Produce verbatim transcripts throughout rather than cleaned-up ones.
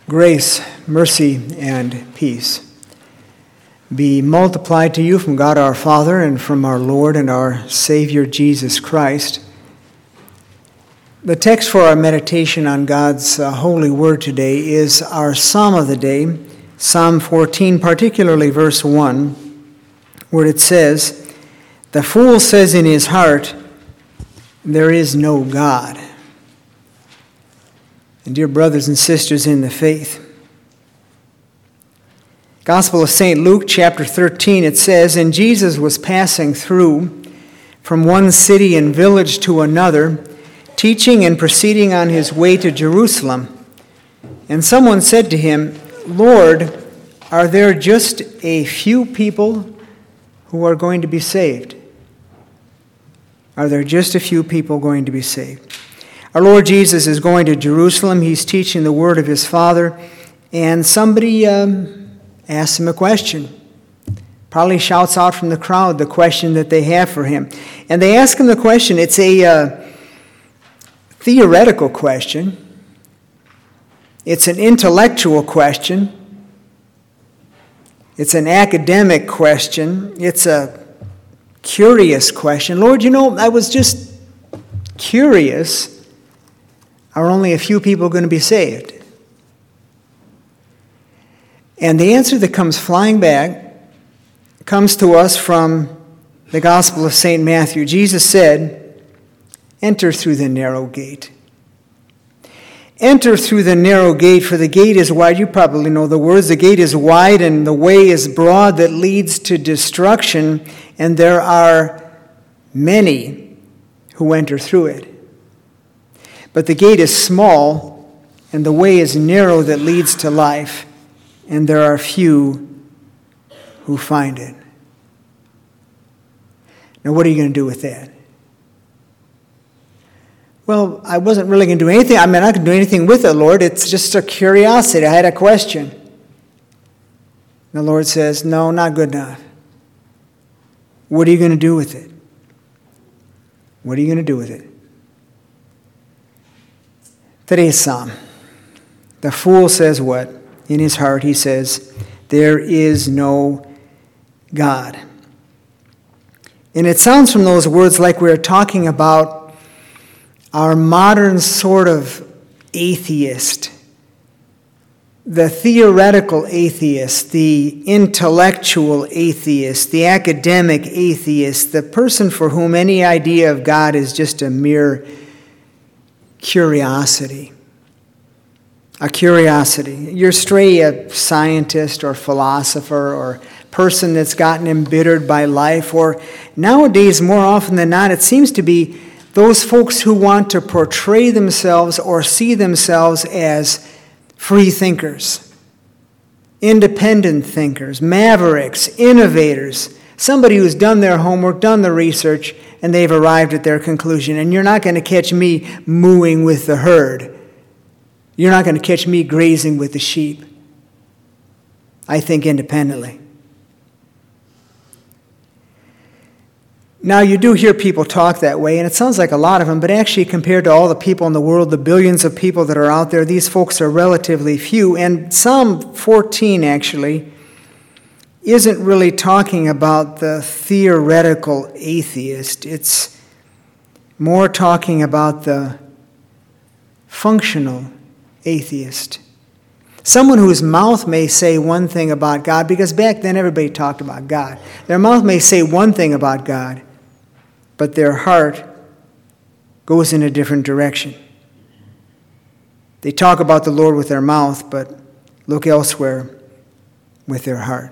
Grace, mercy, and peace be multiplied to you from God our Father and from our Lord and our Savior Jesus Christ. The text for our meditation on God's uh, holy word today is our psalm of the day, Psalm fourteen, particularly verse one, where it says, "The fool says in his heart, there is no God." And dear brothers and sisters in the faith, Gospel of Saint Luke, chapter thirteen, it says, "And Jesus was passing through from one city and village to another, teaching and proceeding on his way to Jerusalem. And someone said to him, 'Lord, are there just a few people who are going to be saved?'" Are there just a few people going to be saved? Our Lord Jesus is going to Jerusalem. He's teaching the word of his Father, and somebody um, asks him a question. Probably shouts out from the crowd the question that they have for him. And they ask him the question. It's a uh, theoretical question. It's an intellectual question. It's an academic question. It's a curious question. Lord, you know, I was just curious. Are only a few people going to be saved? And the answer that comes flying back comes to us from the Gospel of Saint Matthew. Jesus said, "Enter through the narrow gate. Enter through the narrow gate, for the gate is wide." You probably know the words. The gate is wide and the way is broad that leads to destruction, and there are many who enter through it. But the gate is small, and the way is narrow that leads to life, and there are few who find it. Now, what are you going to do with that? Well, I wasn't really going to do anything. I mean, I could do anything with it, Lord. It's just a curiosity. I had a question. The Lord says, no, not good enough. What are you going to do with it? What are you going to do with it? Today's psalm. The fool says what? In his heart he says, there is no God. And it sounds from those words like we're talking about our modern sort of atheist. The theoretical atheist, the intellectual atheist, the academic atheist, the person for whom any idea of God is just a mere curiosity. A curiosity. You're stray a scientist or philosopher or person that's gotten embittered by life, or nowadays, more often than not, it seems to be those folks who want to portray themselves or see themselves as free thinkers, independent thinkers, mavericks, innovators, somebody who's done their homework, done the research, and they've arrived at their conclusion. And you're not going to catch me mooing with the herd. You're not going to catch me grazing with the sheep. I think independently. Now, you do hear people talk that way, and it sounds like a lot of them, but actually compared to all the people in the world, the billions of people that are out there, these folks are relatively few. And Psalm fourteen, actually, isn't really talking about the theoretical atheist. It's more talking about the functional atheist. Someone whose mouth may say one thing about God, because back then everybody talked about God. Their mouth may say one thing about God, but their heart goes in a different direction. They talk about the Lord with their mouth, but look elsewhere with their heart.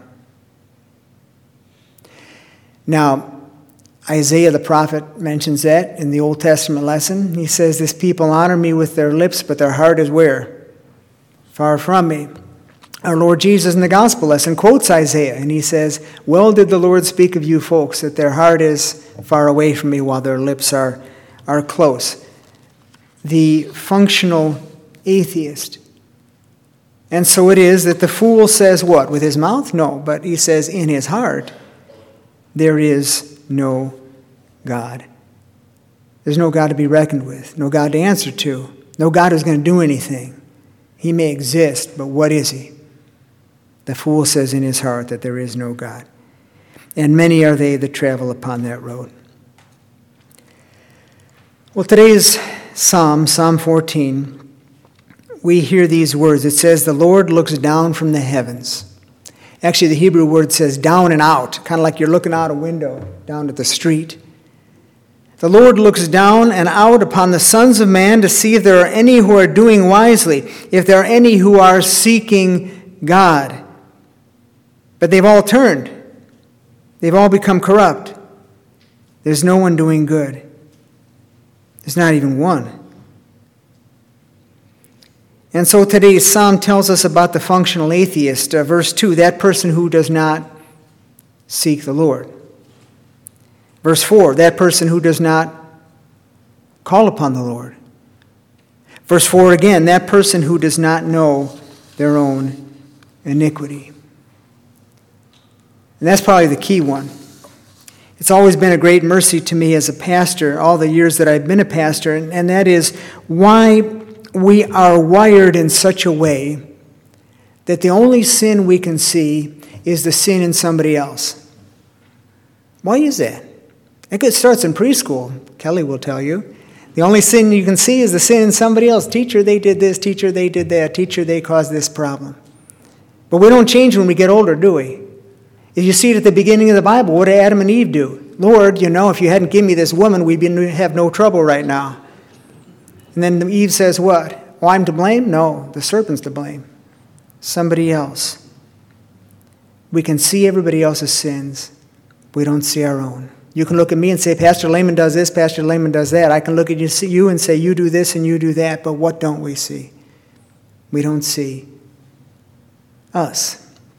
Now, Isaiah the prophet mentions that in the Old Testament lesson. He says, "This people honor me with their lips, but their heart is where? Far from me." Our Lord Jesus in the gospel lesson quotes Isaiah, and he says, "Well did the Lord speak of you folks, that their heart is far away from me while their lips are, are close." The functional atheist. And so it is that the fool says what? With his mouth? No, but he says in his heart, there is no God. There's no God to be reckoned with, no God to answer to, no God who's going to do anything. He may exist, but what is he? The fool says in his heart that there is no God. And many are they that travel upon that road. Well, today's Psalm, Psalm fourteen, we hear these words. It says, the Lord looks down from the heavens. Actually, the Hebrew word says down and out, kind of like you're looking out a window down at the street. The Lord looks down and out upon the sons of man to see if there are any who are doing wisely, if there are any who are seeking God. But they've all turned. They've all become corrupt. There's no one doing good. There's not even one. And so today's psalm tells us about the functional atheist. Uh, verse two, that person who does not seek the Lord. Verse four, that person who does not call upon the Lord. Verse four again, that person who does not know their own iniquity. And that's probably the key one. It's always been a great mercy to me as a pastor, all the years that I've been a pastor, and, and that is why we are wired in such a way that the only sin we can see is the sin in somebody else. Why is that? It starts in preschool, Kelly will tell you. The only sin you can see is the sin in somebody else. Teacher, they did this. Teacher, they did that. Teacher, they caused this problem. But we don't change when we get older, do we? If you see it at the beginning of the Bible, what did Adam and Eve do? Lord, you know, if you hadn't given me this woman, we'd be, have no trouble right now. And then Eve says what? Oh, I'm to blame? No, the serpent's to blame. Somebody else. We can see everybody else's sins. We don't see our own. You can look at me and say, Pastor Lehman does this, Pastor Lehman does that. I can look at you, see you and say, you do this and you do that. But what don't we see? We don't see us.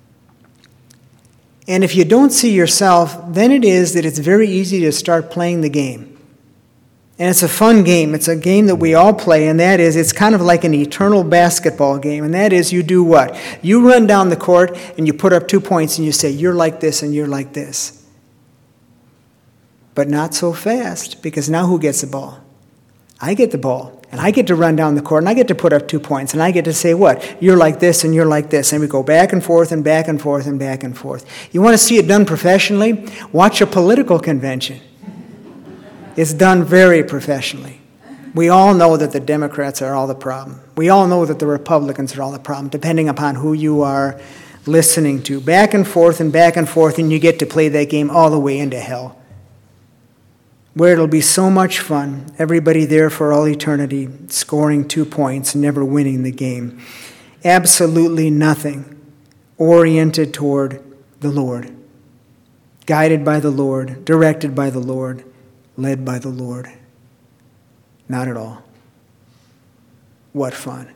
And if you don't see yourself, then it is that it's very easy to start playing the game. And it's a fun game. It's a game that we all play, and that is, it's kind of like an eternal basketball game. And that is, you do what? You run down the court, and you put up two points, and you say, you're like this, and you're like this. But not so fast, because now who gets the ball? I get the ball. And I get to run down the court, and I get to put up two points, and I get to say what? You're like this, and you're like this. And we go back and forth and back and forth and back and forth. You want to see it done professionally? Watch a political convention. It's done very professionally. We all know that the Democrats are all the problem. We all know that the Republicans are all the problem, depending upon who you are listening to. Back and forth and back and forth, and you get to play that game all the way into hell, where it'll be so much fun, everybody there for all eternity, scoring two points, never winning the game. Absolutely nothing oriented toward the Lord, guided by the Lord, directed by the Lord, led by the Lord. Not at all. What fun.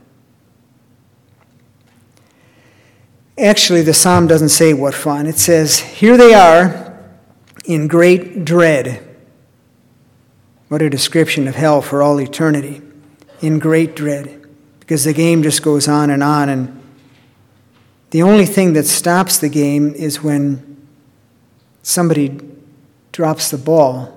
Actually, the psalm doesn't say what fun. It says, here they are in great dread. What a description of hell for all eternity. In great dread. Because the game just goes on and on. And the only thing that stops the game is when somebody drops the ball.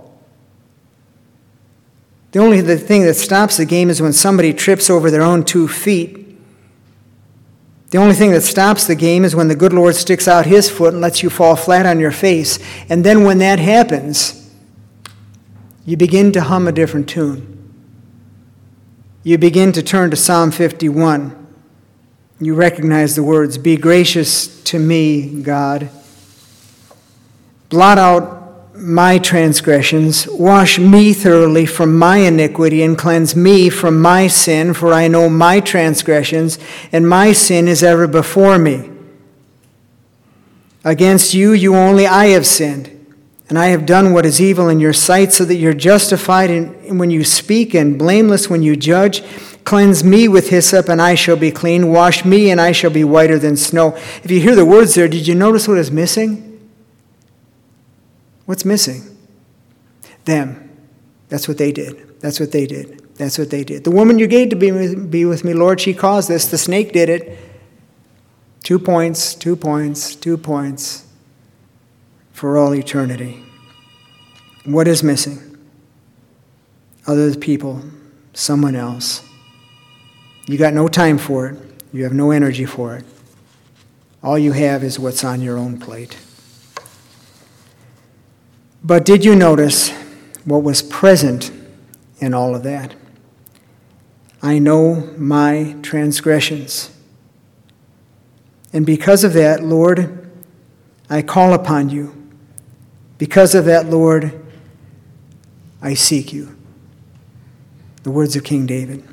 The only the thing that stops the game is when somebody trips over their own two feet. The only thing that stops the game is when the good Lord sticks out his foot and lets you fall flat on your face. And then when that happens, you begin to hum a different tune. You begin to turn to Psalm fifty-one. You recognize the words, be gracious to me, God. Blot out my transgressions. Wash me thoroughly from my iniquity and cleanse me from my sin, for I know my transgressions, and my sin is ever before me. Against you, you only, I have sinned. And I have done what is evil in your sight, so that you're justified in, when you speak and blameless when you judge. Cleanse me with hyssop, and I shall be clean. Wash me, and I shall be whiter than snow. If you hear the words there, did you notice what is missing? What's missing? Them. That's what they did. That's what they did. That's what they did. The woman you gave to be with, be with me, Lord, she caused this. The snake did it. Two points, two points, two points. For all eternity. What is missing? Other people, someone else. You got no time for it. You have no energy for it. All you have is what's on your own plate. But did you notice what was present in all of that? I know my transgressions. And because of that, Lord, I call upon you. Because of that, Lord, I seek you. The words of King David.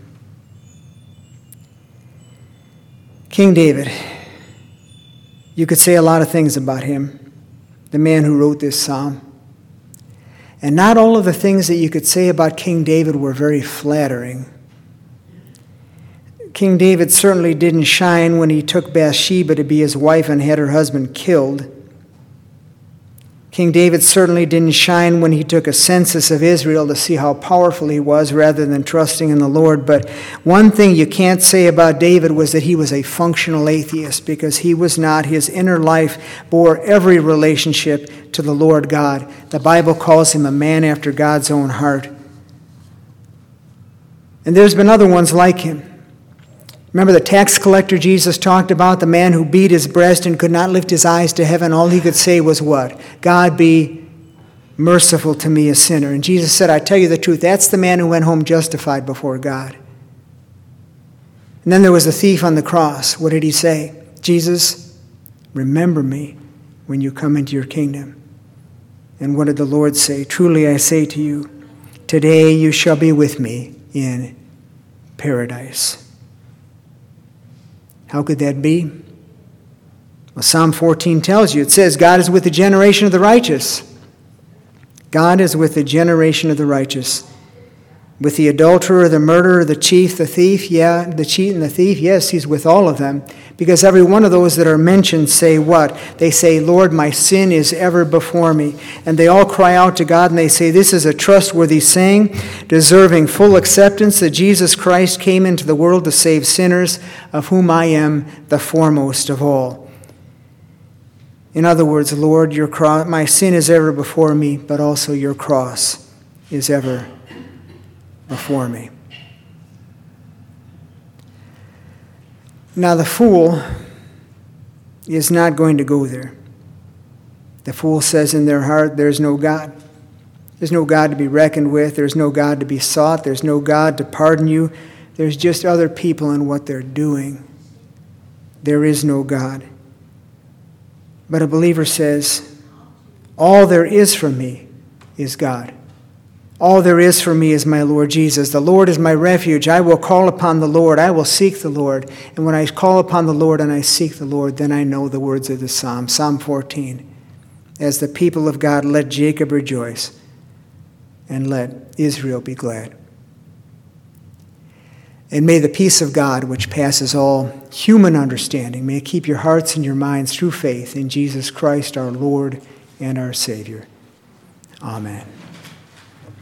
King David, you could say a lot of things about him, the man who wrote this psalm. And not all of the things that you could say about King David were very flattering. King David certainly didn't shine when he took Bathsheba to be his wife and had her husband killed. King David certainly didn't shine when he took a census of Israel to see how powerful he was rather than trusting in the Lord. But one thing you can't say about David was that he was a functional atheist, because he was not. His inner life bore every relationship to the Lord God. The Bible calls him a man after God's own heart. And there's been other ones like him. Remember the tax collector Jesus talked about, the man who beat his breast and could not lift his eyes to heaven? All he could say was what? God be merciful to me, a sinner. And Jesus said, I tell you the truth, that's the man who went home justified before God. And then there was the thief on the cross. What did he say? Jesus, remember me when you come into your kingdom. And what did the Lord say? Truly I say to you, today you shall be with me in paradise. How could that be? Well, Psalm fourteen tells you, it says, God is with the generation of the righteous. God is with the generation of the righteous. With the adulterer, the murderer, the chief, the thief, yeah, the cheat and the thief, yes, he's with all of them. Because every one of those that are mentioned say what? They say, Lord, my sin is ever before me. And they all cry out to God and they say, this is a trustworthy saying, deserving full acceptance, that Jesus Christ came into the world to save sinners, of whom I am the foremost of all. In other words, Lord, your cross, my sin is ever before me, but also your cross is ever before me. Now the fool is not going to go there. The fool says in their heart, there's no God. There's no God to be reckoned with. There's no God to be sought. There's no God to pardon you. There's just other people and what they're doing. There is no God. But a believer says, all there is for me is God. All there is for me is my Lord Jesus. The Lord is my refuge. I will call upon the Lord. I will seek the Lord. And when I call upon the Lord and I seek the Lord, then I know the words of the Psalm. Psalm fourteen. As the people of God, let Jacob rejoice and let Israel be glad. And may the peace of God, which passes all human understanding, may it keep your hearts and your minds through faith in Jesus Christ, our Lord and our Savior. Amen.